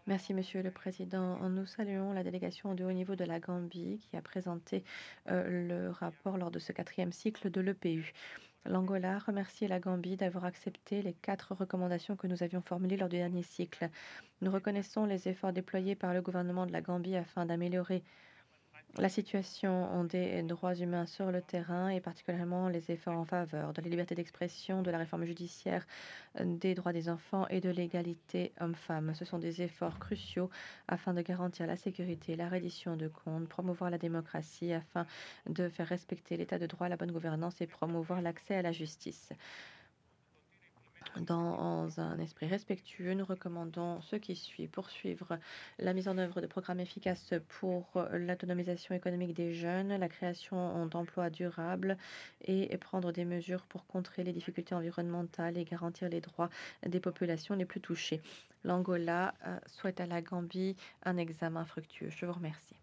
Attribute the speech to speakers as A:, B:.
A: Merci, Monsieur le Président. Nous saluons la délégation de haut niveau de la Gambie qui a présenté le rapport lors de ce quatrième cycle de l'EPU. L'Angola remercie la Gambie d'avoir accepté les 4 recommandations que nous avions formulées lors du dernier cycle. Nous reconnaissons les efforts déployés par le gouvernement de la Gambie afin d'améliorer la situation des droits humains sur le terrain et particulièrement les efforts en faveur de la liberté d'expression, de la réforme judiciaire, des droits des enfants et de l'égalité hommes-femmes. Ce sont des efforts cruciaux afin de garantir la sécurité, la reddition de comptes, promouvoir la démocratie afin de faire respecter l'état de droit, la bonne gouvernance et promouvoir l'accès à la justice. Dans un esprit respectueux, nous recommandons ce qui suit: poursuivre la mise en œuvre de programmes efficaces pour l'autonomisation économique des jeunes, la création d'emplois durables et prendre des mesures pour contrer les difficultés environnementales et garantir les droits des populations les plus touchées. L'Angola souhaite à la Gambie un examen fructueux. Je vous remercie.